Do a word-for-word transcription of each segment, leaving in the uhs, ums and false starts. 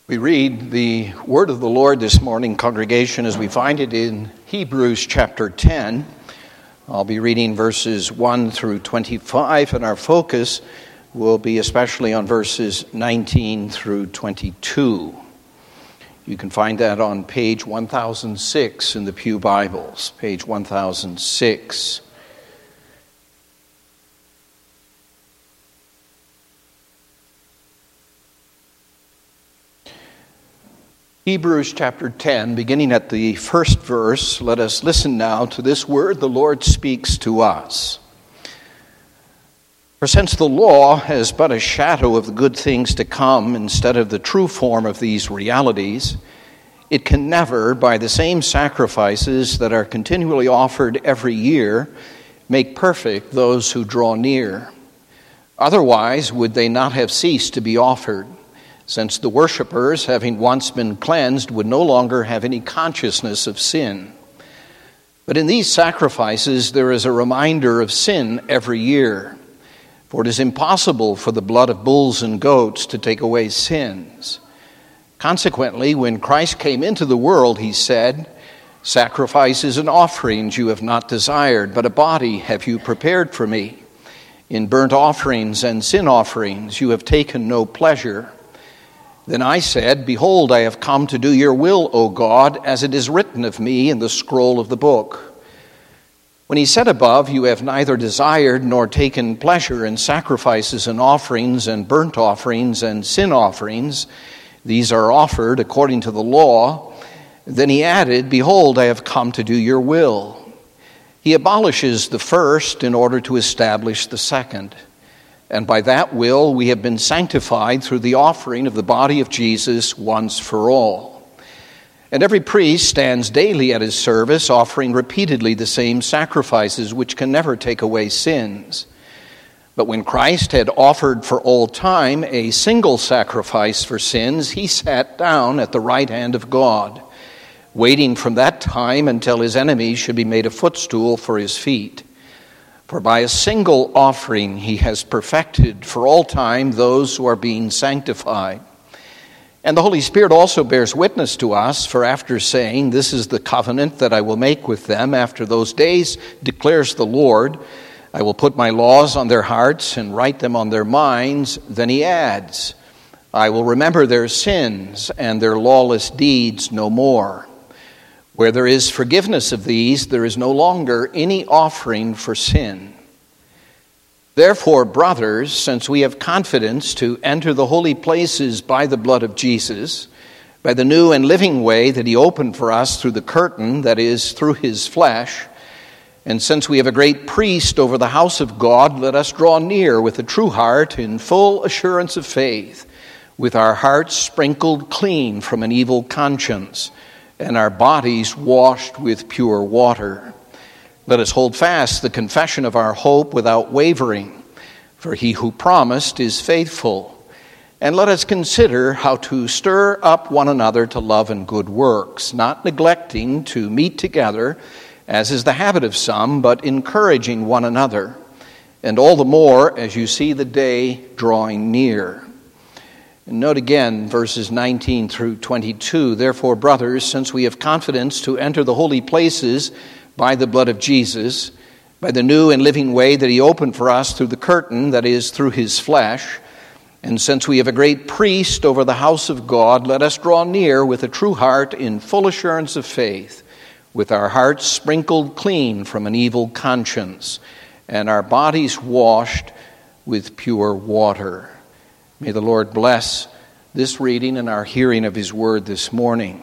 We read the word of the Lord this morning, congregation, as we find it in Hebrews chapter ten. I'll be reading verses one through twenty-five, and our focus will be especially on verses nineteen through twenty-two. You can find that on page one thousand six in the Pew Bibles, page one thousand six. Hebrews chapter ten, beginning at the first verse, let us listen now to this word the Lord speaks to us. For since the law has but a shadow of the good things to come instead of the true form of these realities, it can never, by the same sacrifices that are continually offered every year, make perfect those who draw near. Otherwise would they not have ceased to be offered, since the worshippers, having once been cleansed, would no longer have any consciousness of sin. But in these sacrifices there is a reminder of sin every year, for it is impossible for the blood of bulls and goats to take away sins. Consequently, when Christ came into the world, he said, "Sacrifices and offerings you have not desired, but a body have you prepared for me. In burnt offerings and sin offerings you have taken no pleasure." Then I said, "Behold, I have come to do your will, O God, as it is written of me in the scroll of the book." When he said above, "You have neither desired nor taken pleasure in sacrifices and offerings and burnt offerings and sin offerings, these are offered according to the law," then he added, "Behold, I have come to do your will." He abolishes the first in order to establish the second. And by that will we have been sanctified through the offering of the body of Jesus once for all. And every priest stands daily at his service, offering repeatedly the same sacrifices which can never take away sins. But when Christ had offered for all time a single sacrifice for sins, he sat down at the right hand of God, waiting from that time until his enemies should be made a footstool for his feet. For by a single offering he has perfected for all time those who are being sanctified. And the Holy Spirit also bears witness to us, for after saying, "This is the covenant that I will make with them after those days, declares the Lord, I will put my laws on their hearts and write them on their minds," then he adds, "I will remember their sins and their lawless deeds no more. Where there is forgiveness of these, there is no longer any offering for sin. Therefore, brothers, since we have confidence to enter the holy places by the blood of Jesus, by the new and living way that he opened for us through the curtain, that is, through his flesh, and since we have a great priest over the house of God, let us draw near with a true heart in full assurance of faith, with our hearts sprinkled clean from an evil conscience, and our bodies washed with pure water. Let us hold fast the confession of our hope without wavering, for he who promised is faithful. And let us consider how to stir up one another to love and good works, not neglecting to meet together, as is the habit of some, but encouraging one another, and all the more as you see the day drawing near. And note again verses nineteen through twenty-two. Therefore, brothers, since we have confidence to enter the holy places by the blood of Jesus, by the new and living way that he opened for us through the curtain, that is, through his flesh, and since we have a great priest over the house of God, let us draw near with a true heart in full assurance of faith, with our hearts sprinkled clean from an evil conscience, and our bodies washed with pure water. May the Lord bless this reading and our hearing of his word this morning.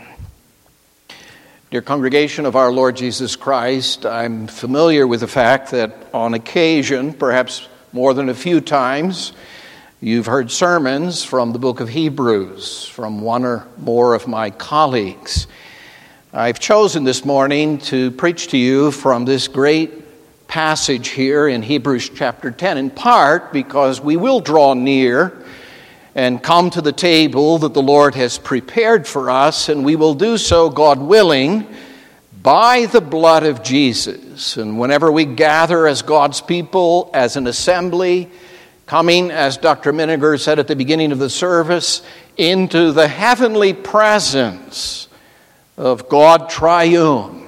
Dear congregation of our Lord Jesus Christ, I'm familiar with the fact that on occasion, perhaps more than a few times, you've heard sermons from the book of Hebrews from one or more of my colleagues. I've chosen this morning to preach to you from this great passage here in Hebrews chapter ten, in part because we will draw near and come to the table that the Lord has prepared for us, and we will do so, God willing, by the blood of Jesus. And whenever we gather as God's people, as an assembly, coming, as Doctor Miniger said at the beginning of the service, into the heavenly presence of God triune.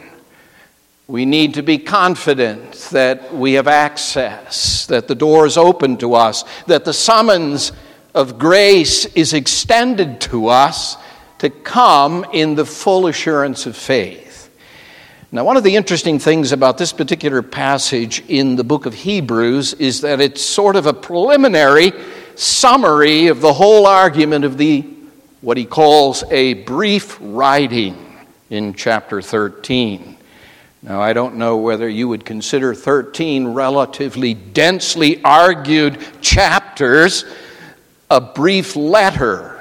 We need to be confident that we have access, that the door is open to us, that the summons of grace is extended to us to come in the full assurance of faith. Now, one of the interesting things about this particular passage in the book of Hebrews is that it's sort of a preliminary summary of the whole argument of the, what he calls a brief writing in chapter thirteen. Now, I don't know whether you would consider thirteen relatively densely argued chapters a brief letter.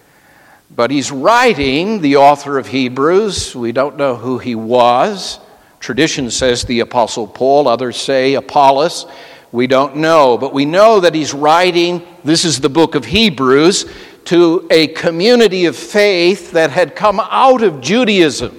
But he's writing, the author of Hebrews. We don't know who he was. Tradition says the Apostle Paul. Others say Apollos. We don't know. But we know that he's writing, this is the book of Hebrews, to a community of faith that had come out of Judaism.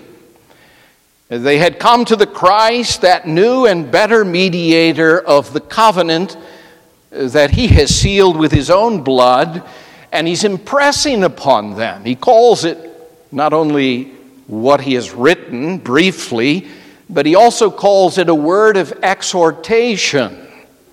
They had come to the Christ, that new and better mediator of the covenant that he has sealed with his own blood, and he's impressing upon them. He calls it not only what he has written briefly, but he also calls it a word of exhortation.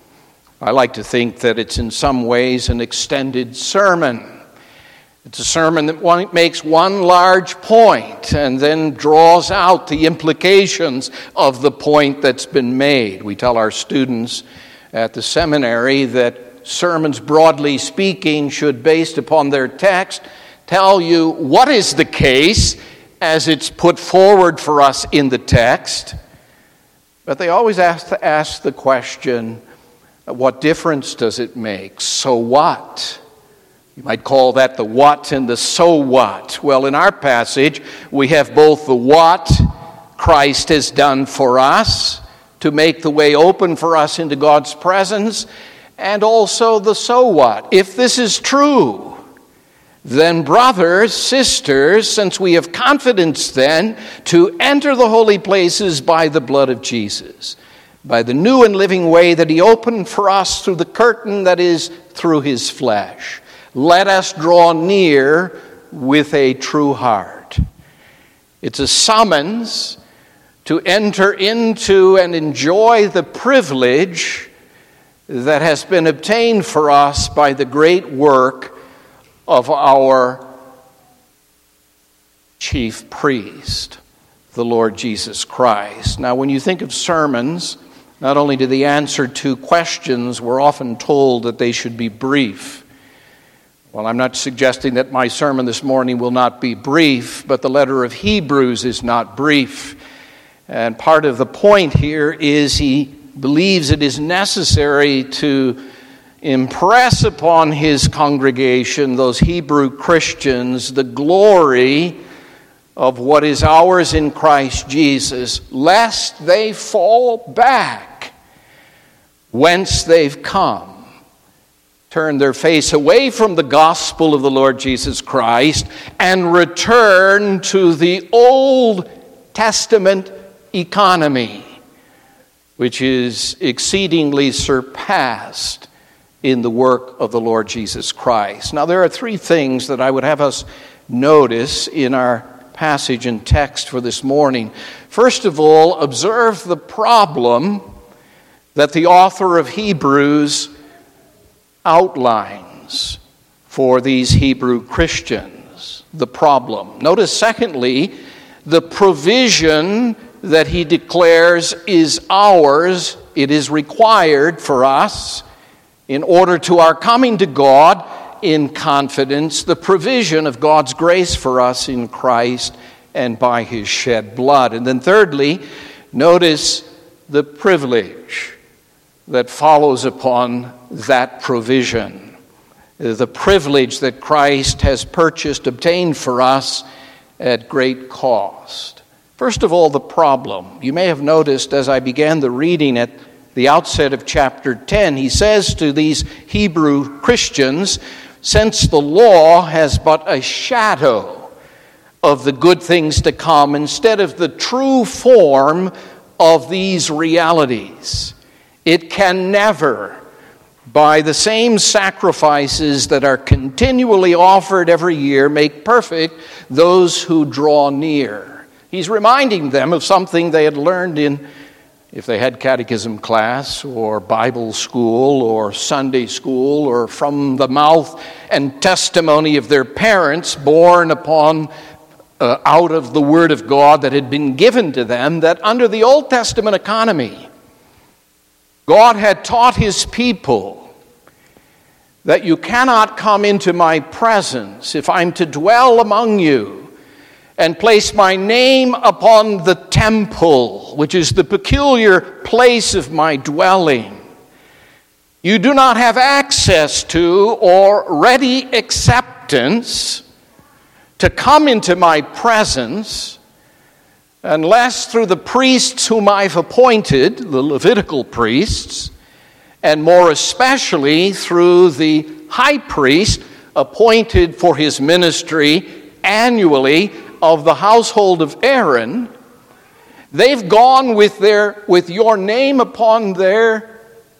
I like to think that it's in some ways an extended sermon. It's a sermon that one, makes one large point and then draws out the implications of the point that's been made. We tell our students at the seminary that sermons, broadly speaking, should, based upon their text, tell you what is the case as it's put forward for us in the text. But they always ask to ask the question, what difference does it make? So what? You might call that the what and the so what. Well, in our passage, we have both the what Christ has done for us to make the way open for us into God's presence, and also the so what. If this is true, then brothers, sisters, since we have confidence then to enter the holy places by the blood of Jesus, by the new and living way that he opened for us through the curtain that is through his flesh, let us draw near with a true heart. It's a summons to enter into and enjoy the privilege that has been obtained for us by the great work of our chief priest, the Lord Jesus Christ. Now, when you think of sermons, not only do they answer two questions, we're often told that they should be brief. Well, I'm not suggesting that my sermon this morning will not be brief, but the letter of Hebrews is not brief. And part of the point here is he believes it is necessary to impress upon his congregation, those Hebrew Christians, the glory of what is ours in Christ Jesus, lest they fall back whence they've come, turn their face away from the gospel of the Lord Jesus Christ, and return to the Old Testament economy, which is exceedingly surpassed in the work of the Lord Jesus Christ. Now, there are three things that I would have us notice in our passage and text for this morning. First of all, observe the problem that the author of Hebrews outlines for these Hebrew Christians. The problem. Notice, secondly, the provision that he declares is ours. It is required for us in order to our coming to God in confidence, the provision of God's grace for us in Christ and by his shed blood. And then thirdly, notice the privilege that follows upon that provision. The privilege that Christ has purchased, obtained for us at great cost. First of all, the problem. You may have noticed as I began the reading at the outset of chapter ten, he says to these Hebrew Christians, since the law has but a shadow of the good things to come instead of the true form of these realities, it can never by the same sacrifices that are continually offered every year, make perfect those who draw near. He's reminding them of something they had learned in, if they had catechism class or Bible school or Sunday school, or from the mouth and testimony of their parents born upon uh, out of the Word of God that had been given to them, that under the Old Testament economy, God had taught His people that you cannot come into my presence if I'm to dwell among you and place my name upon the temple, which is the peculiar place of my dwelling. You do not have access to or ready acceptance to come into my presence unless through the priests whom I've appointed, the Levitical priests, and more especially through the high priest appointed for his ministry annually of the household of Aaron. They've gone with their with your name upon their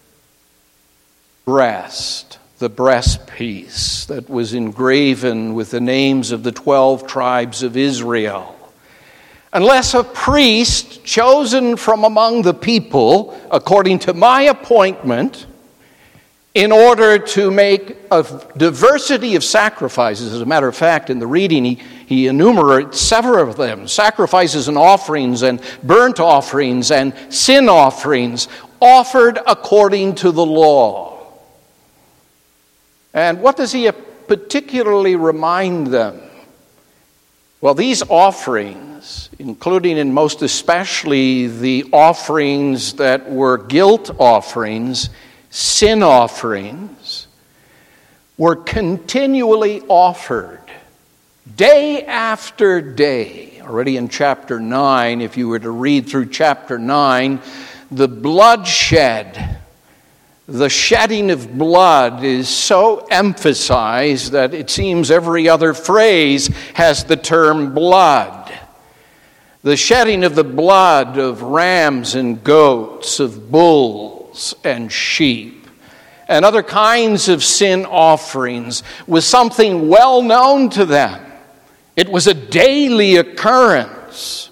breast, the breastpiece that was engraven with the names of the twelve tribes of Israel. Unless a priest chosen from among the people, according to my appointment, in order to make a diversity of sacrifices. As a matter of fact, in the reading, he, he enumerates several of them: sacrifices and offerings and burnt offerings and sin offerings offered according to the law. And what does he particularly remind them? Well, these offerings, including and most especially the offerings that were guilt offerings, sin offerings, were continually offered day after day. Already in chapter nine, if you were to read through chapter nine, the bloodshed, the shedding of blood is so emphasized that it seems every other phrase has the term blood. The shedding of the blood of rams and goats, of bulls and sheep, and other kinds of sin offerings was something well known to them. It was a daily occurrence.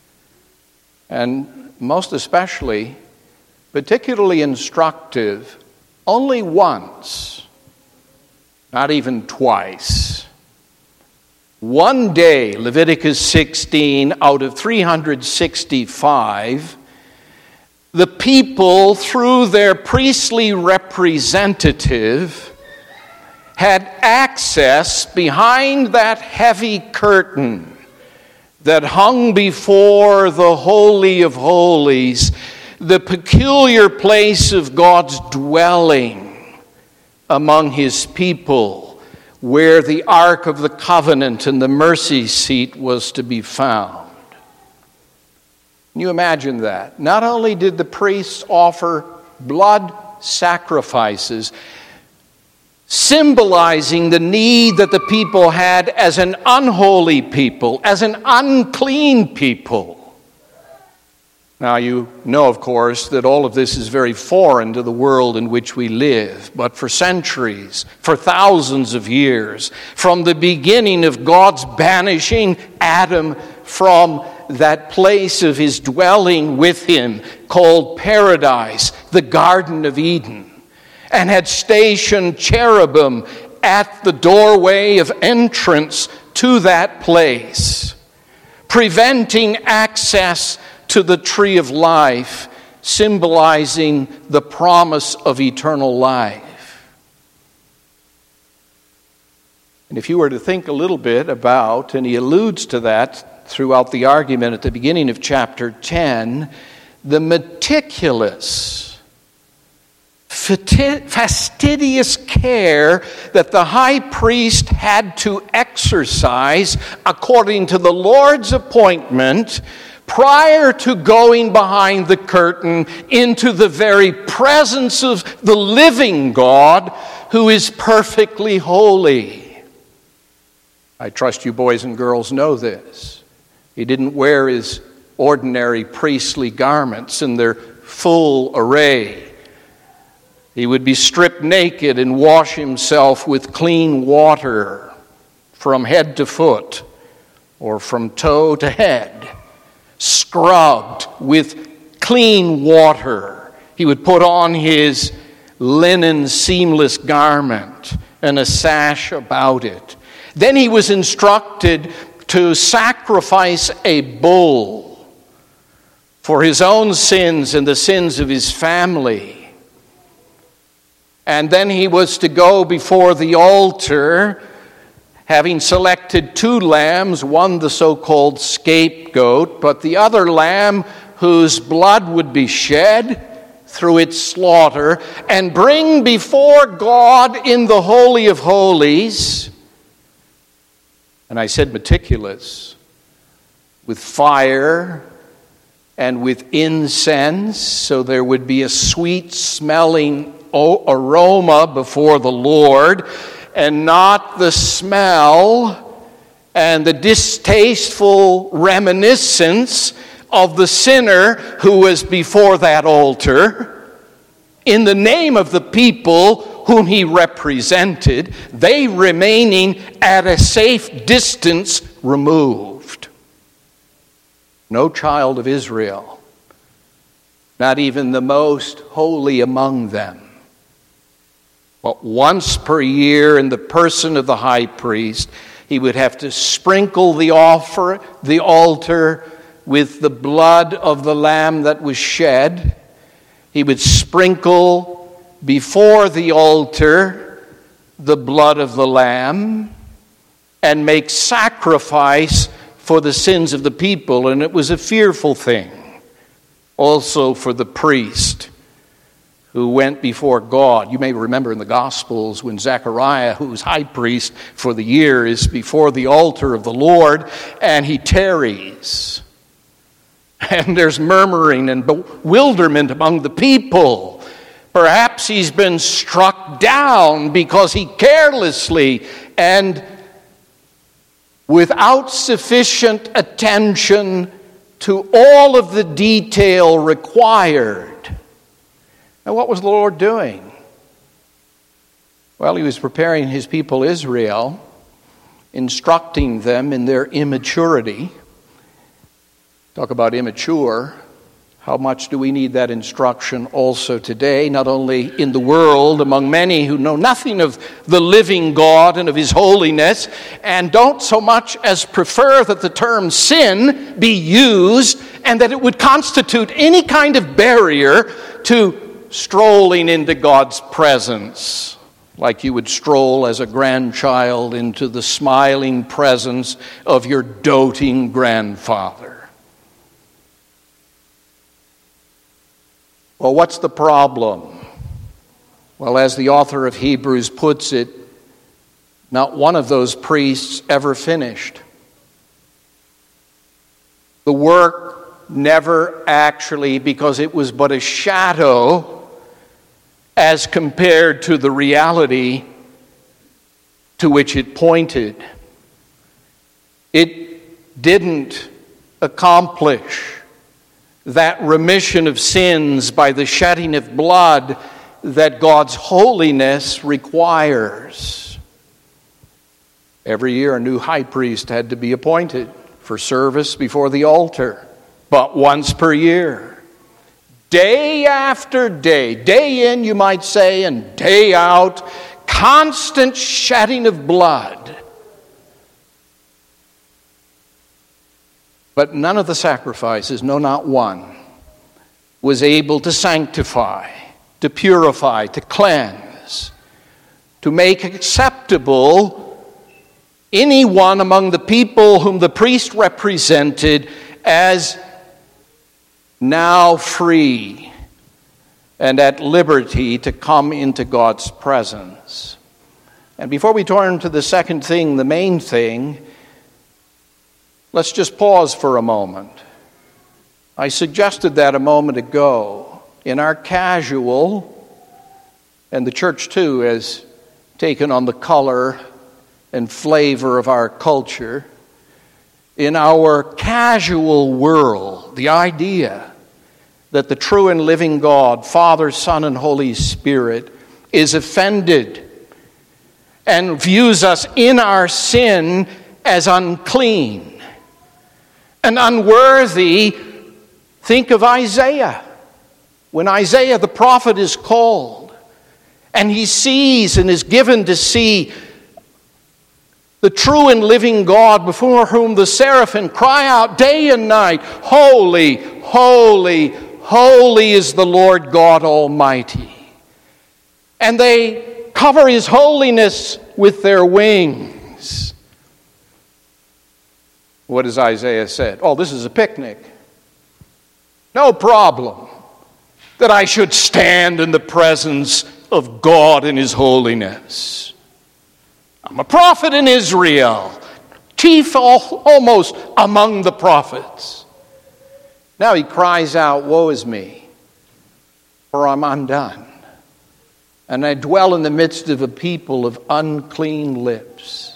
And most especially, particularly instructive, only once, not even twice. One day, Leviticus sixteen out of three hundred sixty-five, the people, through their priestly representative, had access behind that heavy curtain that hung before the Holy of Holies, the peculiar place of God's dwelling among His people, where the Ark of the Covenant and the mercy seat was to be found. Can you imagine that? Not only did the priests offer blood sacrifices, symbolizing the need that the people had as an unholy people, as an unclean people. Now, you know, of course, that all of this is very foreign to the world in which we live. But for centuries, for thousands of years, from the beginning of God's banishing Adam from that place of his dwelling with him, called paradise, the Garden of Eden, and had stationed cherubim at the doorway of entrance to that place, preventing access to the tree of life, symbolizing the promise of eternal life. And if you were to think a little bit about, and he alludes to that throughout the argument at the beginning of chapter ten, the meticulous, fastidious care that the high priest had to exercise according to the Lord's appointment prior to going behind the curtain into the very presence of the living God who is perfectly holy. I trust you boys and girls know this. He didn't wear his ordinary priestly garments in their full array. He would be stripped naked and wash himself with clean water from head to foot or from toe to head, scrubbed with clean water. He would put on his linen seamless garment and a sash about it. Then he was instructed to sacrifice a bull for his own sins and the sins of his family. And then he was to go before the altar, having selected two lambs, one the so-called scapegoat, but the other lamb whose blood would be shed through its slaughter, and bring before God in the Holy of Holies, and I said meticulous, with fire and with incense, so there would be a sweet-smelling aroma before the Lord, and not the smell and the distasteful reminiscence of the sinner who was before that altar, in the name of the people whom he represented, they remaining at a safe distance removed. No child of Israel, not even the most holy among them, but once per year in the person of the high priest, he would have to sprinkle the offer, the altar with the blood of the lamb that was shed. He would sprinkle before the altar the blood of the lamb and make sacrifice for the sins of the people. And it was a fearful thing also for the priest who went before God. You may remember in the Gospels when Zechariah, who was high priest for the year, is before the altar of the Lord, and he tarries. And there's murmuring and bewilderment among the people. Perhaps he's been struck down because he carelessly and without sufficient attention to all of the detail required. Now, what was the Lord doing? Well, he was preparing his people Israel, instructing them in their immaturity. Talk about immature. How much do we need that instruction also today, not only in the world, among many who know nothing of the living God and of his holiness, and don't so much as prefer that the term sin be used and that it would constitute any kind of barrier to strolling into God's presence, like you would stroll as a grandchild into the smiling presence of your doting grandfather. Well, what's the problem? Well, as the author of Hebrews puts it, not one of those priests ever finished. The work never actually, because it was but a shadow as compared to the reality to which it pointed. It didn't accomplish that remission of sins by the shedding of blood that God's holiness requires. Every year a new high priest had to be appointed for service before the altar, but once per year. Day after day, day in you might say, and day out, constant shedding of blood. But none of the sacrifices, no, not one, was able to sanctify, to purify, to cleanse, to make acceptable anyone among the people whom the priest represented as now free and at liberty to come into God's presence. And before we turn to the second thing, the main thing, let's just pause for a moment. I suggested that a moment ago. In our casual, and the church too has taken on the color and flavor of our culture, in our casual world, the idea that the true and living God, Father, Son, and Holy Spirit, is offended and views us in our sin as unclean and unworthy. Think of Isaiah. When Isaiah the prophet is called and he sees and is given to see the true and living God, before whom the seraphim cry out day and night, "Holy, holy, holy is the Lord God Almighty." And they cover his holiness with their wings. What does Isaiah say? Oh, this is a picnic. No problem that I should stand in the presence of God in his holiness. I'm a prophet in Israel, chief almost among the prophets. Now he cries out, "Woe is me, for I'm undone, and I dwell in the midst of a people of unclean lips."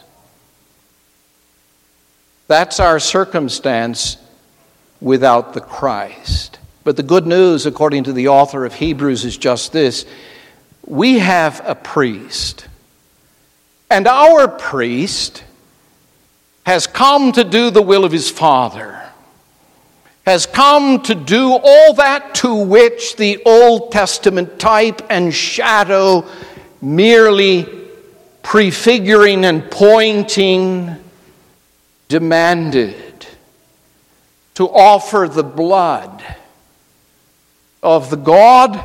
That's our circumstance without the Christ. But the good news, according to the author of Hebrews, is just this: we have a priest. And our priest has come to do the will of his Father, has come to do all that to which the Old Testament type and shadow, merely prefiguring and pointing, demanded, to offer the blood of the God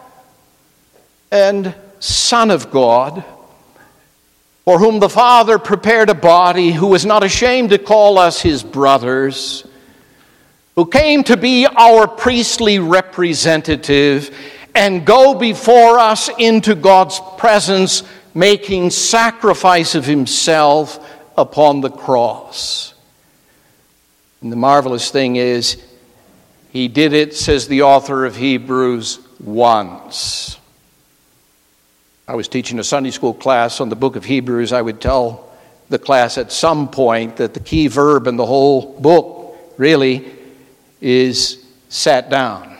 and Son of God, for whom the Father prepared a body, who was not ashamed to call us his brothers, who came to be our priestly representative and go before us into God's presence, making sacrifice of himself upon the cross. And the marvelous thing is, he did it, says the author of Hebrews, once. I was teaching a Sunday school class on the book of Hebrews. I would tell the class at some point that the key verb in the whole book really is sat down.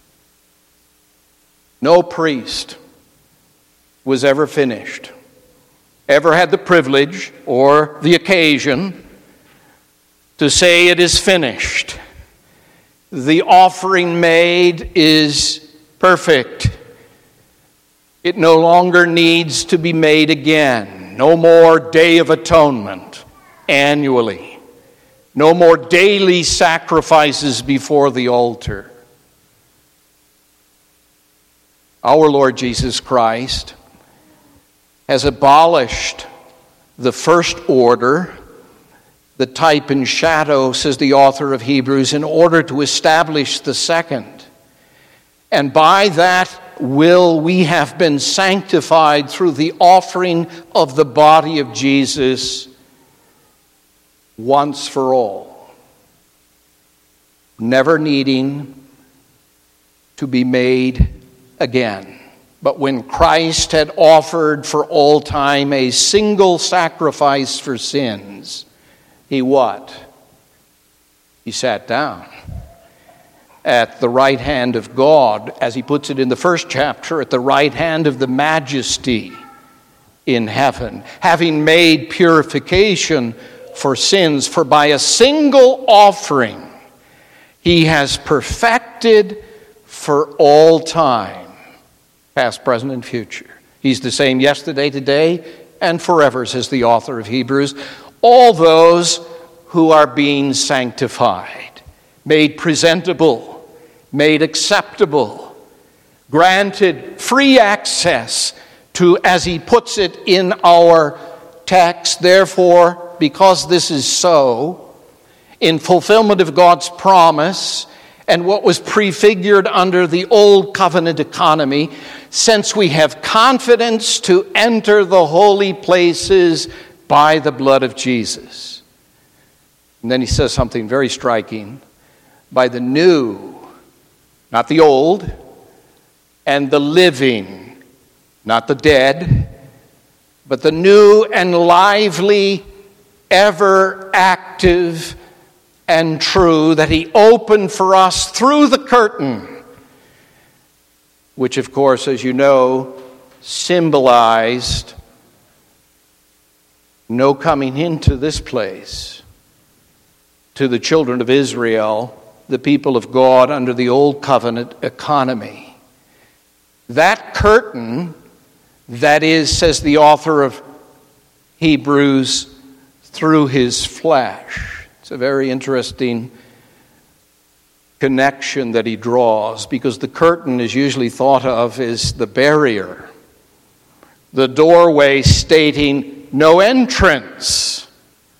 No priest was ever finished, ever had the privilege or the occasion to say it is finished. The offering made is perfect. It no longer needs to be made again. No more Day of Atonement annually. No more daily sacrifices before the altar. Our Lord Jesus Christ has abolished the first order, the type and shadow, says the author of Hebrews, in order to establish the second. And by that will we have been sanctified through the offering of the body of Jesus once for all, never needing to be made again. But when Christ had offered for all time a single sacrifice for sins, he what? He sat down at the right hand of God, as he puts it in the first chapter, at the right hand of the Majesty in heaven, having made purification for sins. For by a single offering he has perfected for all time, past, present, and future. He's the same yesterday, today, and forever, says the author of Hebrews. All those who are being sanctified, made presentable, made acceptable, granted free access to, as he puts it in our text, therefore, because this is so, in fulfillment of God's promise and what was prefigured under the old covenant economy, since we have confidence to enter the holy places by the blood of Jesus. And then he says something very striking. By the new, not the old, and the living, not the dead, but the new and lively, ever active and true, that he opened for us through the curtain which of course, as you know, symbolized no coming into this place to the children of Israel, the people of God under the old covenant economy. That curtain, that is, says the author of Hebrews, through his flesh. It's a very interesting connection that he draws, because the curtain is usually thought of as the barrier, the doorway stating no entrance.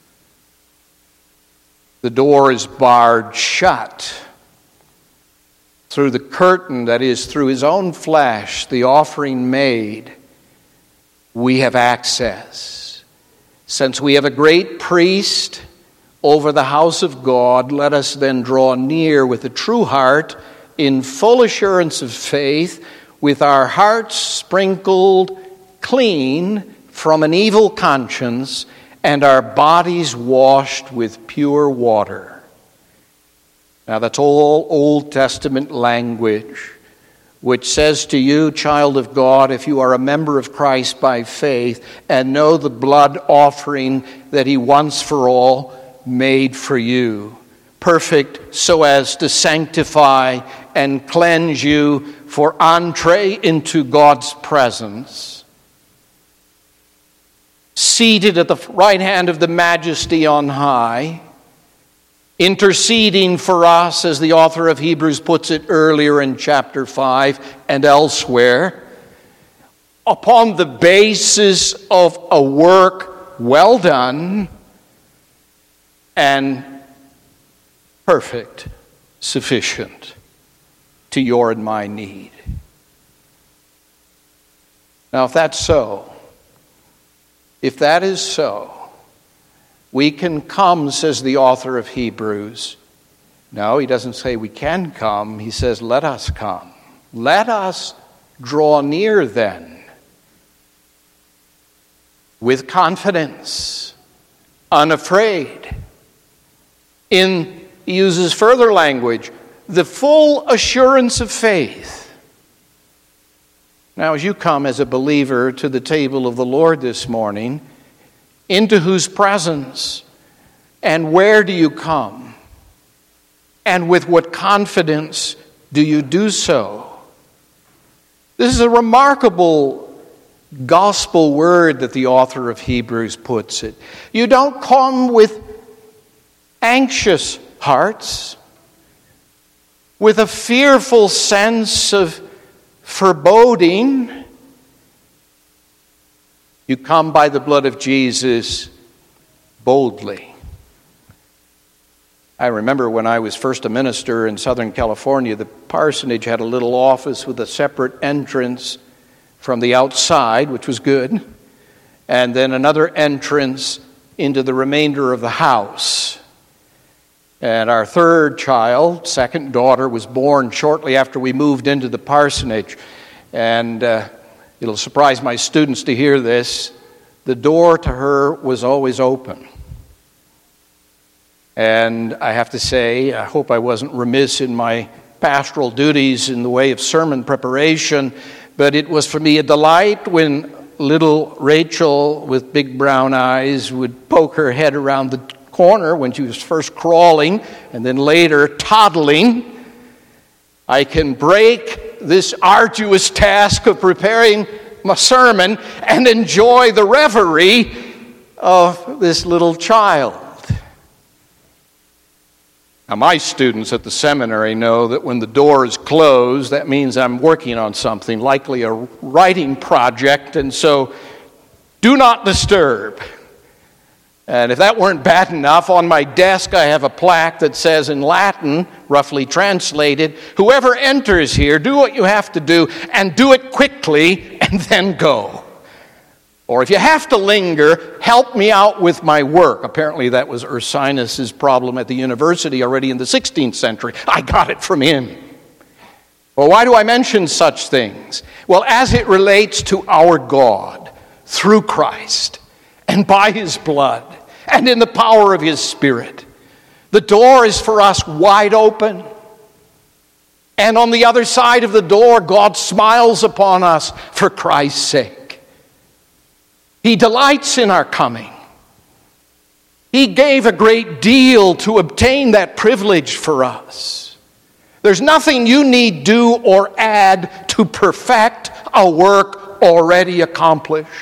The door is barred shut. Through the curtain, that is, through his own flesh, the offering made, we have access. Since we have a great priest over the house of God, let us then draw near with a true heart, in full assurance of faith, with our hearts sprinkled clean from an evil conscience, and our bodies washed with pure water. Now that's all Old Testament language, which says to you, child of God, if you are a member of Christ by faith and know the blood offering that he once for all made for you, perfect so as to sanctify and cleanse you for entree into God's presence, seated at the right hand of the Majesty on high, interceding for us, as the author of Hebrews puts it earlier in chapter five and elsewhere, upon the basis of a work well done and perfect, sufficient to your and my need. Now, if that's so, if that is so, we can come, says the author of Hebrews. No, he doesn't say we can come. He says, let us come. Let us draw near then with confidence, unafraid. In, he uses further language, the full assurance of faith. Now, as you come as a believer to the table of the Lord this morning, into whose presence and where do you come? And with what confidence do you do so? This is a remarkable gospel word that the author of Hebrews puts it. You don't come with anxious hearts, with a fearful sense of foreboding. You come by the blood of Jesus boldly. I remember when I was first a minister in Southern California, the parsonage had a little office with a separate entrance from the outside, which was good, and then another entrance into the remainder of the house. And our third child, second daughter, was born shortly after we moved into the parsonage. And uh, it'll surprise my students to hear this. The door to her was always open. And I have to say, I hope I wasn't remiss in my pastoral duties in the way of sermon preparation, but it was for me a delight when little Rachel with big brown eyes would poke her head around the corner when she was first crawling and then later toddling. I can break this arduous task of preparing my sermon and enjoy the reverie of this little child. Now, my students at the seminary know that when the door is closed, that means I'm working on something, likely a writing project, and so do not disturb. And if that weren't bad enough, on my desk I have a plaque that says in Latin, roughly translated, whoever enters here, do what you have to do, and do it quickly, and then go. Or if you have to linger, help me out with my work. Apparently that was Ursinus' problem at the university already in the sixteenth century. I got it from him. Well, why do I mention such things? Well, as it relates to our God, through Christ, and by his blood, and in the power of his Spirit, the door is for us wide open. And on the other side of the door, God smiles upon us for Christ's sake. He delights in our coming. He gave a great deal to obtain that privilege for us. There's nothing you need do or add to perfect a work already accomplished.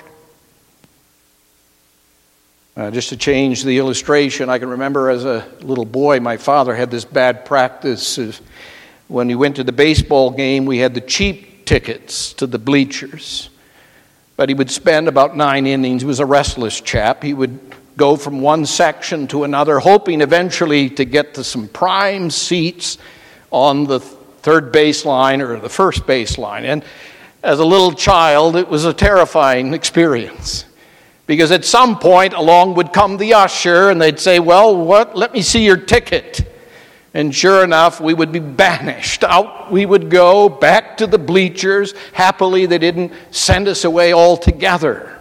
Uh, just to change the illustration, I can remember as a little boy, my father had this bad practice of when we went to the baseball game, we had the cheap tickets to the bleachers. But he would spend about nine innings. He was a restless chap. He would go from one section to another, hoping eventually to get to some prime seats on the third baseline or the first baseline. And as a little child, it was a terrifying experience. Because at some point along would come the usher and they'd say, well, what? Let me see your ticket. And sure enough, we would be banished. Out we would go, back to the bleachers. Happily, they didn't send us away altogether.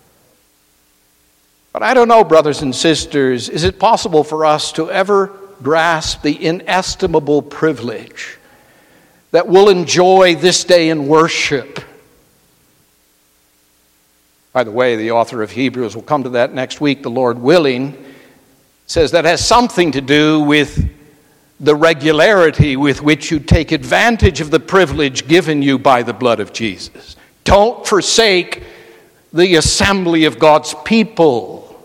But I don't know, brothers and sisters, is it possible for us to ever grasp the inestimable privilege that we'll enjoy this day in worship? By the way, the author of Hebrews, we'll come to that next week, the Lord willing, says that has something to do with the regularity with which you take advantage of the privilege given you by the blood of Jesus. Don't forsake the assembly of God's people.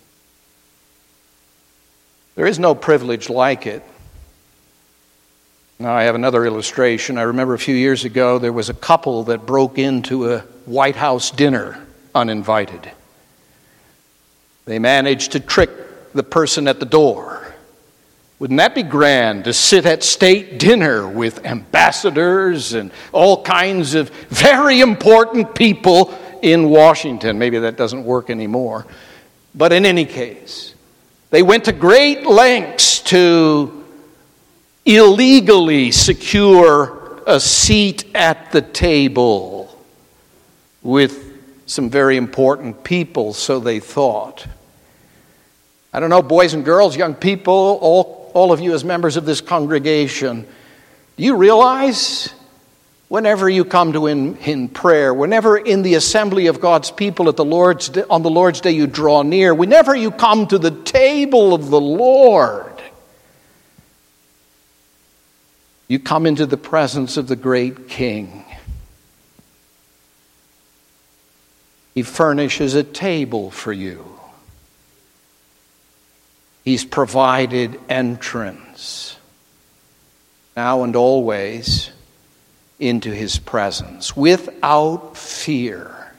There is no privilege like it. Now, I have another illustration. I remember a few years ago there was a couple that broke into a White House dinner uninvited. They managed to trick the person at the door. Wouldn't that be grand to sit at state dinner with ambassadors and all kinds of very important people in Washington? Maybe that doesn't work anymore. But in any case, they went to great lengths to illegally secure a seat at the table with some very important people, so they thought. I don't know, boys and girls, young people, all all of you as members of this congregation, do you realize whenever you come to in, in prayer, whenever in the assembly of God's people at the Lord's on the Lord's Day you draw near, whenever you come to the table of the Lord, you come into the presence of the great King. He furnishes a table for you. He's provided entrance, now and always, into his presence, without fear.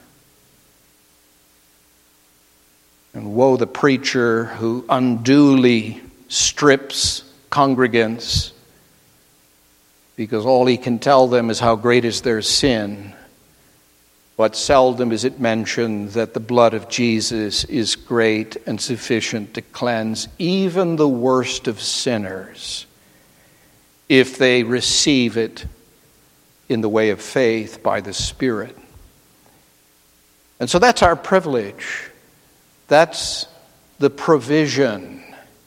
And woe the preacher who unduly strips congregants because all he can tell them is how great is their sin. But seldom is it mentioned that the blood of Jesus is great and sufficient to cleanse even the worst of sinners if they receive it in the way of faith by the Spirit. And so that's our privilege. That's the provision.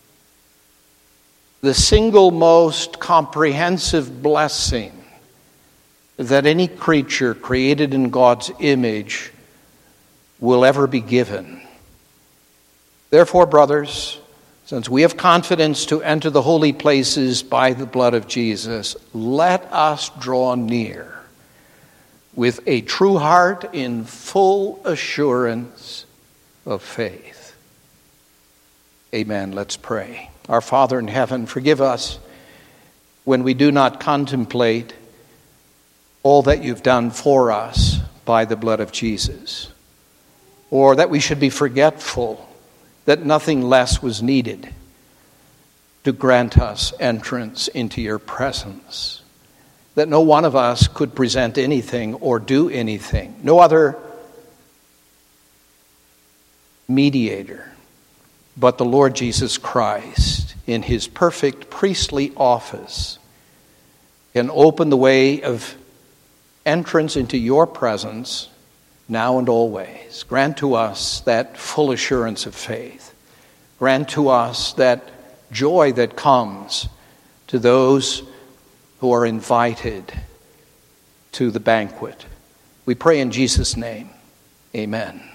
The single most comprehensive blessing that any creature created in God's image will ever be given. Therefore, brothers, since we have confidence to enter the holy places by the blood of Jesus, let us draw near with a true heart in full assurance of faith. Amen. Let's pray. Our Father in heaven, forgive us when we do not contemplate all that you've done for us by the blood of Jesus, or that we should be forgetful that nothing less was needed to grant us entrance into your presence, that no one of us could present anything or do anything, no other mediator but the Lord Jesus Christ in his perfect priestly office can open the way of entrance into your presence now and always. Grant to us that full assurance of faith. Grant to us that joy that comes to those who are invited to the banquet. We pray in Jesus' name. Amen.